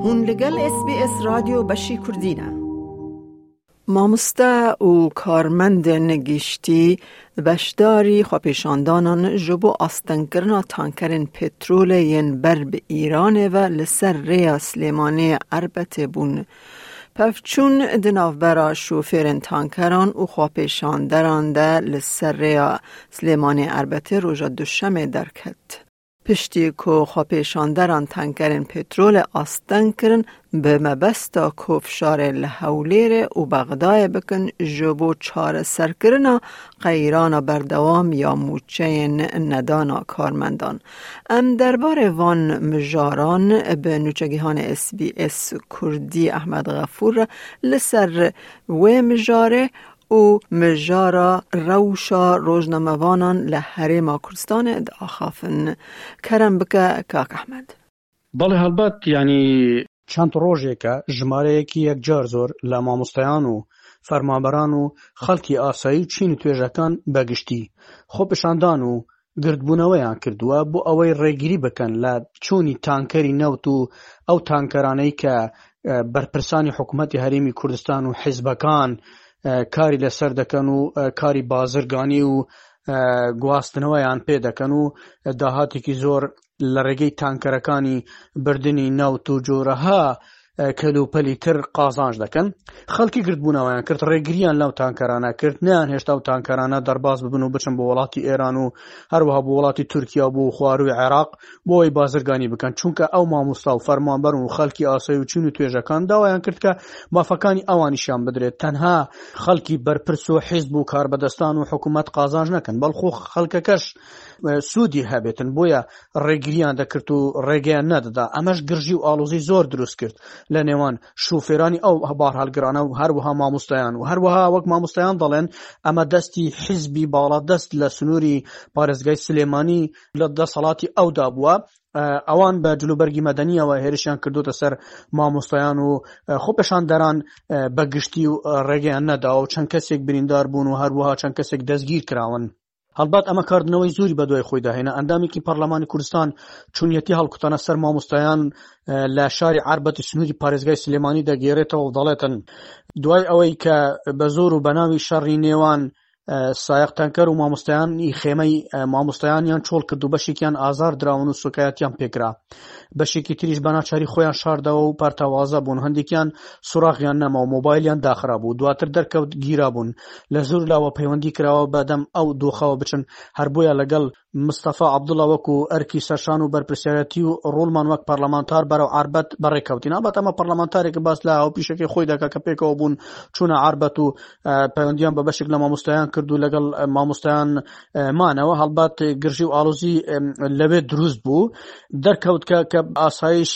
هون لگل SBS رادیو بشی کردینه. مامسته و کارمند نگشتی بشداری خواپیشاندانان جبو آستنکرنا تانکرین پترول ین بر به ایران و لسر ریا سلیمانی عربت بون. پفچون دناف برا شوفرین تانکران و خواپیشاندران ده لسر ریا سلیمانی عربت روژا دوشمه درکت. پشتی که خواپیشاندران تانکرین پترول آستن کرن به مبستا کفشار لحولیر و بغدای بکن جبو چار سر کرنا غیران بردوام یا موچه ندانا کارمندان. درباره وان مجاران به نوچگیهان SBS کردی احمد غفور لسر و مجاره او مجارا روشا روزنامه‌وانان لحرم کردستان ادعا خافن. کرم بکه کاک احمد. بله هلبت یعنی چند روزه که جماره که یک جار زور لامامستیان و فرمانبران و خلکی آسایی چین تویجکان بگشتی خوبشاندان و گردبونویان کردووە بۆ ئەوەی ڕێگیری بکەن لە چوونی تانکەری نەوت و ئەو تانکەرانەی کە بەرپرسانی حکوومەتی هەرێمی کوردستان و حیزبەکان کاری لەسەر دەکەن و کاری بازرگانی و گواستنەوەیان پێ دەکەن و داهاتێکی زۆر لە ڕێگەی تانکەرەکانی بردنی نەوت و جۆرەها کەلوپەلی تر قازانج دەکەن. خەڵکی گردبوونەوەیان کرد، ڕێگریان لەو تانکەرانە کرد، نەیان هێشتا و تانکەرانە دەرباز ببن و بچن بۆ وڵاتی ئێران و هەروەها بۆ وڵاتی تورکیا و بۆ خواروی عێراق بۆی بازرگانی بکەن، چونکە ئەو مامۆستا و فەرمانبەر و خەڵکی ئاسایی و چین و توێژەکان داوایان کرد کە مافەکانی ئەوانیشیان بدرێت، تەنها خەڵکی بەرپرس و حیزب و کاربەدەستان و حکوومەت قازانج نەکەن، بەڵخۆ خەڵکەکەش سوودی هەبێتن، بۆیە ڕێگریان دەکرد و ڕێگەیان نەدەدا. ئەمەش گرژی و ئاڵۆزی زۆر دروست کرد لە نێوان شوفێرانی ئەو بارهەڵگرانە و هەروەها مامۆستایان و هەروەها وەک مامۆستایان دەڵێن ئەمە دەستی حیزبی باڵا دەست لە سنووری پارێزگای سلێمانی لە دەسەڵاتی ئەودا بووە. ئەوان بە جلوبەرگی مەدەنیەوە هێرشیان کردوتە سەر مامۆستایان و خۆپێشاندەران بەگشتی و ڕێگەیان نەداوە و چەند کەسێک بریندار بوون و هەروەها چەند کەسێک دەستگیر کراون. هەڵبات ئەمە کاردنەوەی زۆری بەدوای خۆی داهێنا. ئەندامێکی پەرلەمانی کوردستان چوونیەتی هەڵکوتانە سەر مامۆستایان لە شاری عربەتی سنووری پارێزگای سلێمانی دەگێڕێتەوە و دەڵێتن دوای ئەوەی کە بە زۆر و بەناوی شەڕی نێوان سایق تەنکەر و مامۆستایانی خێمەی مامۆستایانیان چۆڵ کرد و بەشێکیان ئازار دراون و سوکایەتیان پێکرا، بەشێکی تریش بە ناچاری خۆیان شاردەوە و پارتاوازە بوون، هەندێکیان سوراغیان نەما و مۆبایلیان داخرا بوو، دواتر دەرکەوت گیرا بوون، لە زۆر لاوە پەیوەندی کراوە بەدەم ئەو دۆخەوە بچن، هەر بۆیە لەگەڵ مستەفا عەبدوڵڵا وەکو ئەرکی سەرشان و بەرپرسیارەتی و ڕۆڵمان وەک پەرلەمانتار بەرەو عربەت بەڕێکەوتین. ئەڵبەت ئەمە پەرلەمانتارێکی باس لە هاوپیشەکەی خۆی دەکات کە پێکەوە بوون چوونە عربەت و پەیوەندیان بە بەشێک لە مامۆستایان کرد و لەگەڵ مامۆستایان مانەوە. هەڵبات گرژی و ئاڵۆزی لەوێ دروست بوو، دەرکەوت کە ئاسایش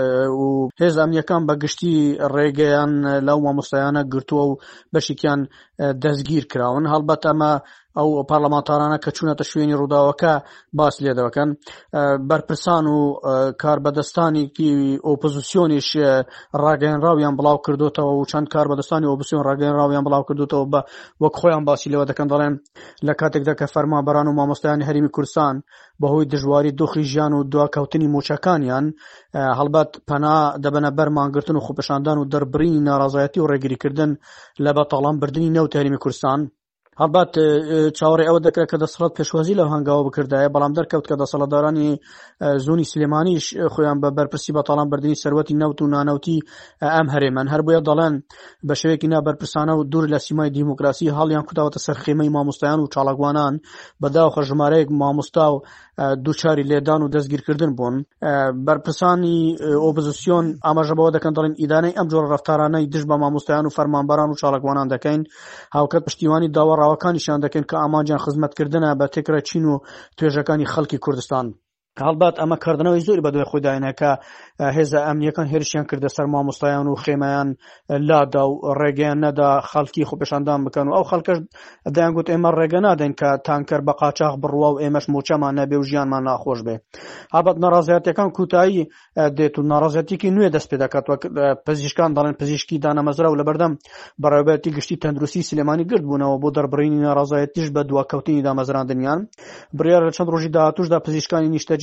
و هێز ئەمنیەکان بەگشتی ڕێگەیان لەو مامۆستایانە گرتووە و بەشێکیان دەستگیر کراون. هەڵبەت ئەمە ئەو پارلەمانتارانە کە چوونەتە شوێنی ڕووداوەکە باس لێ دەکەن، بەرپرسان و کاربەدەستانێکی ئۆپۆزیسیۆنیش ڕاگەیەنراویان بڵاو کردوتەوە و چەند کاربەدەستانی ئۆپۆزیسیۆن ڕاگەیەنراویان بڵاو کردوتەوە بە وەک خۆیان باسی لێوە دەکەن، دەڵێن لە کاتێکدا کە فەرمانبەران و مامۆستایانی هەرێمی کوردستان بەهۆی دژواری دۆخی ژیان و دواکەوتنی موچەکانیان هەڵبەت پەنا دەبەنە بەر مانگرتن و خۆپێشاندان و دەربڕینی ناڕازایەتی و ڕێگریکردن لە بەتاڵانبردنی نەوت هەرێمی کوردستان. هەڵبات چاوەڕێ ئەوە دەکرێت کە دەسەڵات پێشوازی لەو هەنگاوە بکردایە، بەڵام دەرکەوت کە دەسەڵاتدارانی زۆنی سلێمانیش خۆیان بە بەرپرسی بەتاڵانبردنی سەروەتی نەوت و نانەوتی ئەم هەرێمن، هەر بۆیە دەڵێن بە شێوەیەکی نابەرپرسانە و دوور لە سیمای دیموکراسی هەڵیان کوتاوەتە سەر خێمەی مامۆستایان و چاڵەکوانان، بەداخە ژمارەیەک مامۆستا و دووچاری لێدان و دەستگیرکردن بوون. بەرپرسانی ئۆپۆزیسیۆن ئاماژە بەوە دەکەن دەڵێن ئیدانەی ئەم جۆرە ڕەفتارانەی دژ بە مامۆستایان و فەرمانبەران و چاڵەکوانان دەکەین، هاوکات پشتیوانی داوەڕاوەکانیشیان دەکەن کە ئامانجیان خزمەتکردنە بە تێکرە چین و توێژەکانی خەڵکی کوردستان. هەڵبات ئەمە کردنەوەی زۆری بەدوای خۆی داهێنا کە هێزە ئەمنیەکان هێرشیان کردە سەر مامۆستایان و خێمەیان لادا و ڕێگەیان نەدا خەڵکی خۆپێشاندان بکەن و ئەو خەڵکەش دەیانگوت ئێمە ڕێگە نادەین کە تانکەر بە قاچاق بڕوا و ئێمەش موچەمان نەبێ و ژیانمان ناخۆش بێ. هەڵبەت ناڕازایەتیەکان کوتایی دێت و ناڕازایەتێکی نوێ دەست پێ دەکات، وەک پزیشکان دەڵێن پزیشکی دانەمەزرا و لەبەردەم بەڕێوەبەتی گشتی تەندروستی سلێمانی گرت بوونەوە بۆ دەربڕینی ناڕازایەتیش بە دواکەوتنی دامەزراندنیان. بڕیار لە چەند ڕۆژی داهاتووشدا پزیشکانی نیشتەجێ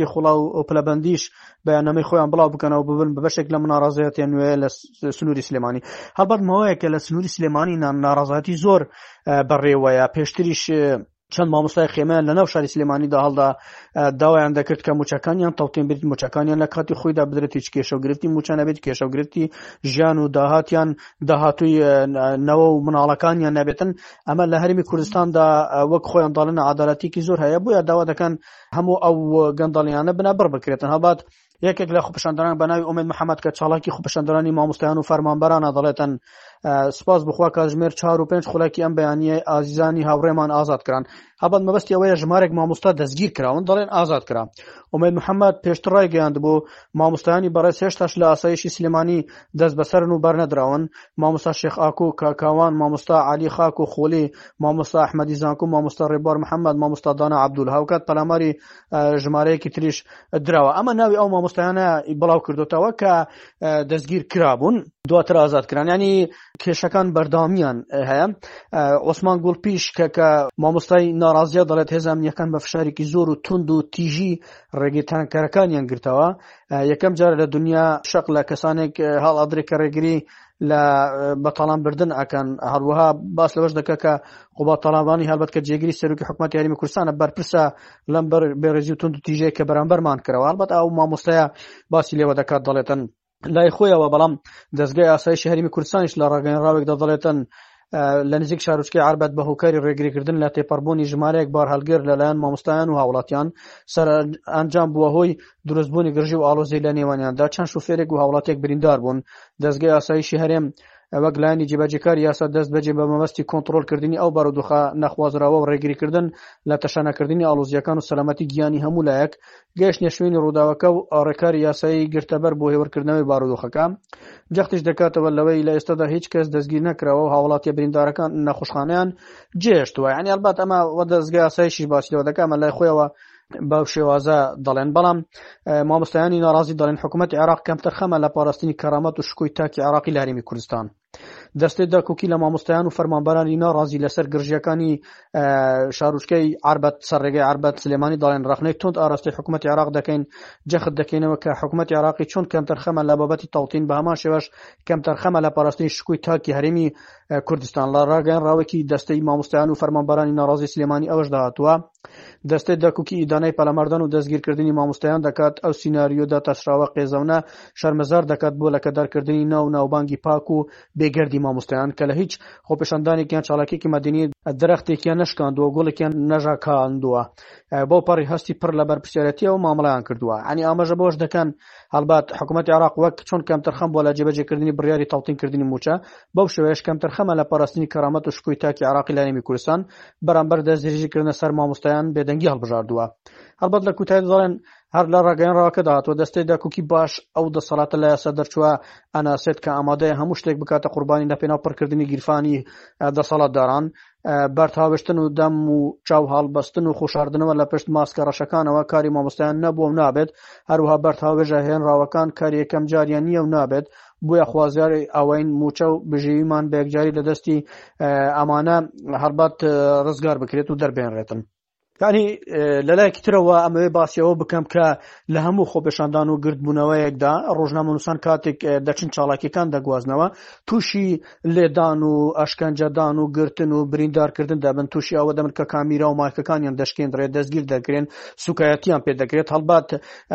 ڕێژی خوڵا و پلەبەندیش بەیاننامەی خۆیان بڵاو بکەنەوە ببن بە بەشێک لە مناڕازەتی نوێ لە سنووری سلێمانی. هەڵبەت ماوەیەکە لە سنووری سلێمانی ناڕازەتی زۆر بەڕێوەیە. پێشتریش چەند مامۆستای خێمەیان لە ناو شاری سلێمانیدا هەڵدا داوایان دەکرد کە موچەکانیان تەوتێن بێت، موچەکانیان لە کاتی خۆیدا بدرێت، هیچ کێشەوگرفتی موچە نەبێت، کێشەوگرفتی ژیان و داهاتیان داهاتووی نەوە و مناڵەکانیان نەبێتن. ئەمە لە هەرمی کوردستاندا وەک خۆیان داڵن عەدالەتێکی زۆر هەیە، بۆیە داوا دەکەن هەموو ئەو گەندەڵیانە بنەبڕ بکرێتن. هەڵبەت یەکێک لە خۆپەشاندەران بە ناوی ئومێد محەممەد کە چاڵاکی خۆپەشاندەرانی مامۆستایان و فەرمانبەرانە دەڵێتن سپاس بخوا کاتژمێر 4 و 5 خولەکی ئەم بەیانیە ئازیزانی هاوڕێمان ئازاد کران. هەڵبەت مەبەستی ئەوەیە ژمارێک مامۆستا دەستگیر کراون، دەڵێن ئازاد کرا. ئومێد محەممەد پێشتر ڕایگەیاند بۆ مامۆستایانی بەڕێز هێشتاش لە ئاسایشی سلێمانی دەست بەسەرن و بەرنەدراون. مامۆستا شێخ ئاکۆ کاکاوان، مامۆستا عەلی خاک و خۆلی، مامۆستا ئەحمەدی زانکۆ، مامۆستا ڕێبوار محەممەد، مامۆستا دانا عەبدولها و کات پەلاماری ژمارەیەکی تریش درراوە. ئەمە ناوی ئەو مامۆستایانە بڵاو کردوتەوە کە دەستگیر کرابوون دواتر ئازاد کران. ینی کێشەکان بەرداوامیان هەیە. عوسمان گوڵپیش کە مامۆستای ناڕازیە دەڵێت هێز ئەمنیەکان بە فشارێکی زۆر و توند و تیژی ڕێگەی تانکەرەکانیان گرتەوە. یەکەم جار لە دنیا شەق لە کەسانێک هەڵ ئەدرێت کە ڕێگری لە بەتاڵان بردن ئەکەن. هەروەها باس لەوەش دەکە کە قوبات تاڵابانی هەلبەت کە جێگیری سەرۆکی حکوومەتی یاریمی کوردستانە بەرپرسە لەم بێڕێزی و تند و تیژەیە کە بەرامبەرمان کردەوە. هەلبەت ئەو مامۆستایە باسی لێوە دەکات دەڵێتن لای خۆیەوە، بەڵام دەستگای ئاسایشی هەرمی کوردستانیش لە ڕاگەیەنراوێکدا دەڵێتن لە نزیک شارۆچکەی عربەت بە هۆکاری ڕێگریکردن لە تێپەڕبوونی ژمارەیەک بار هەڵگر لەلایەن مامۆستایان و هاوڵاتیان سەر ئەنجام بووە هۆی دروستبوونی گرژی و ئاڵۆزەی لە نێوانیاندا. چەند شوفێرێک و هاوڵاتێک بریندار بوون. دەستگای ئاسایشی هەرێم وەک لایەنی جێبەجێکاری یاسا دەست بەجێ بە مەبەستی کۆنتڕۆلکردنی ئەو بارودۆخە نەخوازراوە و ڕێگریکردن لە تەشانەکردنی ئاڵۆزیەکان و سەلامەتی گیانی هەموو لایەک گەیشتنە شوێنی ڕووداوەکە و ڕێکاری یاسایی گرتەبەر بۆ هێورکردنەوەی بارودۆخەکە. جەختش دەکاتەوە لەوەی لە ئێستادا هیچ کەس دەستگیر نەکراوە و هاوڵاتیە بریندارەکان نەخۆشخانەیان جێشتووە. یعنی ئەلبەت ئەمە وە دەستگای ئاسایشی باسیەوە دەکات ئەمە لای خۆیەوە باو شێوازە دەڵێن. بەڵام مامۆستایانی ناڕازی دەڵێن حکوومەتی عێراق کەمتر خەمە لە پاراستنی کەرامەت و شکۆی تاکی عێراقی لە هەرێمی کوردستان. دەستەی داکۆکی لە مامۆستایان و فەرمانبەرانی ناڕازی لەسەر گرژیەکانی شارۆچکەی عربەت سەرڕێگەی عربەت سلێمانی دەڵێن ڕخنەی تند ئاراستی حکوومەتی عێراق دەکەین، جەخت دەکەینەوە کە حکوومەتی عێراقی چۆن کەمتر خەمە لە بابەتی تەوتین بە هەمان شێوەش کەمتر خەمە لە پاراستنی شکۆی تاکی هەرێمی کوردستان. لە ڕاگەیەنراوێکی دەستەی مامۆستایان و فەرمانبەرانی ناڕازی سلێمانی ئەوەش داهاتووە دەستەی داکۆکی ئیدانەی پەلاماردان و دەستگیرکردنی مامۆستایان دەکات ئەو سیناریۆدا تەشراوە قێزەونە شەرمەزار دەکات بۆ لەکەدارکردنی ناو ناوبانگی پاک و بێگەردی مامۆستایان کە لە هیچ خۆپێشاندانێکیان چاڵاکێکی مەدەنی دەرەختێکیان نەشکاندووە گوڵێکیان نەژاکاندووە بۆ پەڕی هەستی پڕ لە بەرپرسیارەتیەوە مامەڵەیان کردووە. عنی ئاماژە بۆش دەکەن هەڵبات حکوومەتی عێراق وەک چۆن کەمتر خەم بۆ لە جێبەجێکردنی بڕیاری تەوتینکردنی موچە بەو شێوەیەش کەمتر خەمە لە پاراستنی کەرامەت و شکۆی تاکی عێراقی لە هەرێمی کوردستان بەرامبەر دەستدرێژیکردنە سەر مامۆستایان بێدەنگی هەڵبژاردووە. هەڵبەت لە کوتایی دەڵێن هەر لە ڕاگەیەنراوەکە داهاتوە دەستەی داکۆکی باش ئەو دەسەڵاتە لە یاسا دەرچووە ئەناسێت کە ئامادەیە هەموو شتێک بکاتە قوربانی لە پێناو پڕکردنی گیرفانی دەسەڵاتداران، بەرتاوشتن و دەم و چاو هەڵبەستن و خۆشاردنەوە لە پشت ماسکە ڕەشەکانەوە کاری مامۆستایان نەبووە و نابێت. هەروەها بەرتاوێژە هێنراوەکان کاری یەکەم جاریان نییە و نابێت. بۆیە خوازیاری ئەوەین موچە و بژێویمان بە یەکجاری لە دەستی ئەمانە هەڵبەت ڕزگار بکرێت و دەربێنرێتن. یعنی لەلایەکی ترەوە ئەمەوێ باسیەوە بکەم کە لە هەموو خۆپێشاندان و گردبوونەوەیەکدا ڕۆژنامەنووسان کاتێک دەچن چاڵاکیەکان دەگوازنەوە تووشی لێدان و ئەشکەنجەدان و گرتن و بریندارکردن دەبن، تووشی ئەوە دەبن کە کامیرا و مایکەکانیان دەشکێنرێت، دەستگیر دەکرێن، سوکایەتیان پێ دەکرێت. هەڵبات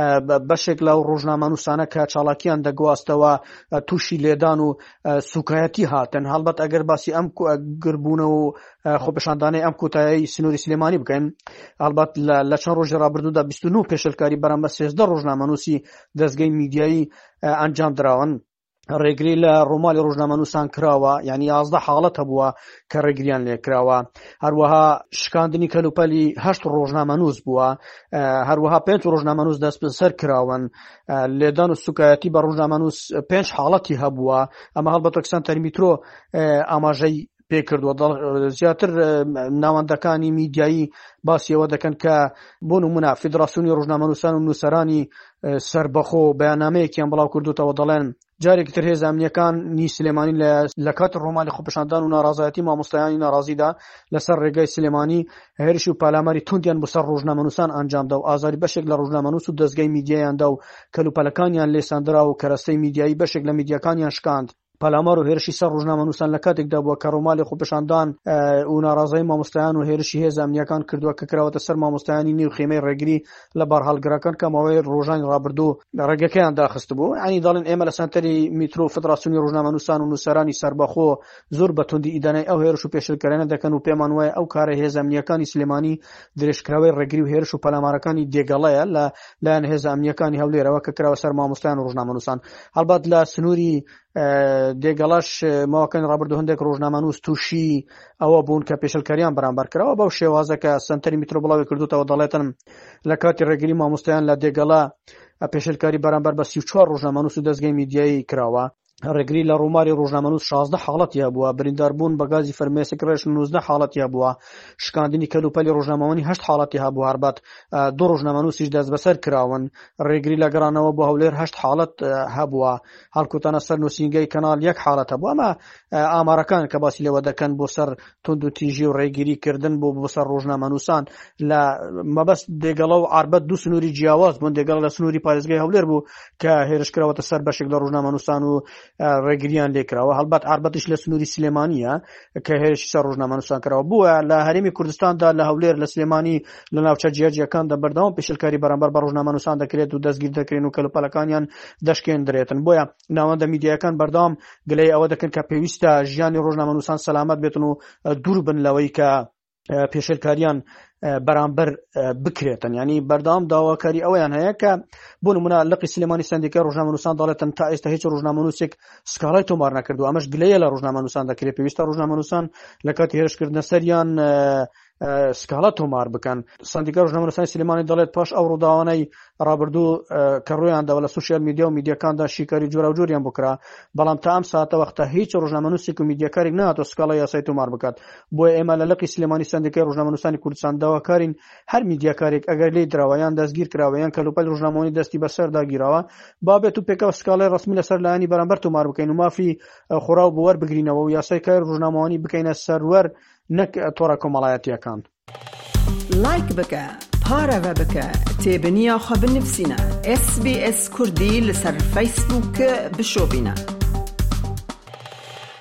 بەشێک لەو ڕۆژنامەنووسانە کە چاڵاکیان دەگواستەوە تووشی لێدان و سوکایەتی هاتن. هەڵبەت ئەگەر باسی ئەم گربوونە و خۆپێشاندانەی ئەم کۆتایی سنووری سلێمانی بکەین، هەڵبەت لە چەند ڕۆژی ڕابردوودا 29 پێشەلکاری بەرامبەر 13 ڕۆژنامەنووسی دەستگای میدیایی ئەنجام دراون. ڕێگری لە ڕۆمالی ڕۆژنامەنووسان کراوە، یعنی 11 حاڵەت هەبووە کە ڕێگریان لێ کراوە. هەروەها شکاندنی کەلوپەلی 8 ڕۆژنامەنووس بووە. هەروەها 5 ڕۆژنامەنووس دەستبەسەر کراون. لێدان و سوکایەتی بە ڕۆژنامەنووس 5 حاڵەتی هەبووە. ئەمە هەڵبەت ئەکسان تەرمیترۆ ئاماژەی پێ کردووە زیاتر ناوەندەکانی میدیایی باسیەوە دەکەن کە بۆ نمونە فیدراسیۆنی ڕۆژنامەنووسان و نووسەرانی سەربەخۆ بەیاننامەیەکیان بڵاو کردوتەوە دەڵێن جارێکی تر هێز ئەمنیەکانی سلێمانی لە کاتی ڕۆمالی خۆپیشاندان و ناڕازایەتی مامۆستایانی ناڕازیدا لەسەر ڕێگای سلێمانی هێرشی و پالاماری توندیان بۆ سەر ڕۆژنامەنووسان ئەنجامدا و ئازاری بەشێک لە ڕۆژنامەنووس و دەستگای میدیایاندا و کەلوپەلەکانیان لێساندرا و کەرەستەی میدیایی بەشێک لە میدیاکانیان شکاند. پالامار و هێرشی سەر ڕۆژنامەنووسان لە کاتێکدا بووە کە ڕۆمالی خۆپیشاندان و ناڕازایی مامۆستایان و هێرشی هێز ئەمنیەکان کردووە کە کراوەتە سەر مامۆستایانی نێو خێمەی ڕێگری لە بەرهەڵگرەکان کە ماوەی ڕۆژانی ڕابردوو ڕێگەکەیان داخست بوو. ئەنی دەڵێن ئێمە لە سەنتەری میترۆ فدراسیۆنی ڕۆژنامەنووسان و نووسەرانی سەربەخۆ زۆر بەتوندی ئیدانەی ئەو هێرش و پێشلکەرانە دەکەن و پێمان وایە ئەو کارە هێز ئەمنیەکانی سلێمانی درێژکراوەی ڕێگری و هێرش و پەلامارەکانی دێگەڵەیە لایەن هێز ئەمنیەکانی هەولێرەوە کە کراوە سەر مامۆستایان و ڕۆژنامەنووسان. هەڵبەت لە سنووری دێگەڵاش ماوەکانی ڕابردوو هەندێک ڕۆژنامەنووس تووشی ئەوە بوون کە پێشلکاریان بەرامبەر کراوە بەو شێوازە کە سەنتەری میترۆ بڵاوی کردوتەوە دەڵێتن لە کاتی ڕێگری مامۆستایان لە دێگەڵا پێشلکاری بەرامبەر بە 34 ڕۆژنامەنووس و دەستگای میدیایی کراوە. ڕێگری لە ڕووماری ڕۆژنامەنووس 16 حاڵەتی هەبووە، برینداربوون بە گازی فەرمێسک 19 حاڵەتی هەبووە، شکاندنی کەلوپەلی ڕۆژنامەوانی 8 حاڵەتی هەبوو، هەربەت 2 ڕۆژنامەنووسیش دەست بەسەر کراون. ڕێگری لە گەڕانەوە بۆ هەولێر 8 حاڵەت هەبووە، هەڵکوتانە سەر نووسینگەی کەناڵ 1 حاڵەت هەبوو. ئەمە ئامارەکان کە باسی لێوە دەکەن بۆ سەر تند و تیژی و ڕێگریکردن بۆ سەر ڕۆژنامەنووسان لە مەبەست دێگەڵە و عاربەت دوو سنووری جیاواز بوون. دێگەڵ لە سنووری پارێزگای هەولێر بوو کە هێرشکراوەتە سەر بەشێک لە ڕۆژنامەنووسان و ڕێگریان لێکراوە، هەڵبەت عاربەتش لە سنووری سلێمانیە کە هێرشی سەر ڕۆژنامەنووسان کراوە. بووە لە هەرێمی کوردستاندا لە هەولێر لە سلێمانی لە ناوچە جیاجیەکاندا بەردەوام پێشلکاری بەرامبەر بە ڕۆژنامەنووسان دەکرێت و دەستگیر دەکرێن و کەلوپەلەکانیان دەشکێندرێتن. بۆیە ناوەندە میدیاکان بەردەوام گلەی ئەوە دەکەن کە پێویستە ژیانی ڕۆژنامەنووسان سەلامەت بێتن و دوور بن لەوەی کە پێشلکاریان بەرامبەر بکرێتن. ینی بەردەوام داواکاری ئەویان هەیە کە بۆ نمونە لقی سلێمانی سندیکای ڕۆژنامەنووسان دەڵێتن تا ئێستا هیچ ڕۆژنامەنووسێک سکاڵای تۆمار نەکردو. ئەمەش گلەیە لە ڕۆژنامەنووسان دەکرێت. پێویستە ڕۆژنامەنووسان لە کاتی هێرشکردنە سەریان سکاڵا تۆمار بکەن. سندیکای ڕۆژنامەنووسانی سلێمانی دەڵێت پاش ئەو ڕووداوانەی ڕابردوو کە ڕوویانداوە لە سوشیال میدیا و میدیاکاندا شیکاری جۆرا و جۆریان بکرا، بەڵام تا ئەم ساتە وەختە هیچ ڕۆژنامەنووسێک و میدیاکارێک نهاتۆ سکاڵای یاسای تۆمار بکات. بۆیە ئێمە لە لقی سلێمانی سندیکای ڕۆژنامەنووسانی کوردستان داواکارین هەر میدیاکارێک ئەگەر لێی دراوە یان دەستگیر کراوە یان کەلوپەلی ڕۆژنامەوانی دەستی بەسەر داگیراوە بابێت و پێکەوە سکاڵای ڕسمی لەسەر لایەنی بەرامبەر تۆمار بکەین و مافی خوڕا و بوەر بگرینەوە و یاسای کاری ڕۆژنامەوانی بکەینە سەروەر نەک تۆڕە کۆمەڵایەتیەکان. لایک بکە، پارەوە بکە، تێبنییا خە بنفسینە. SBS کوردی لەسەر فیسبووک بشۆبینە.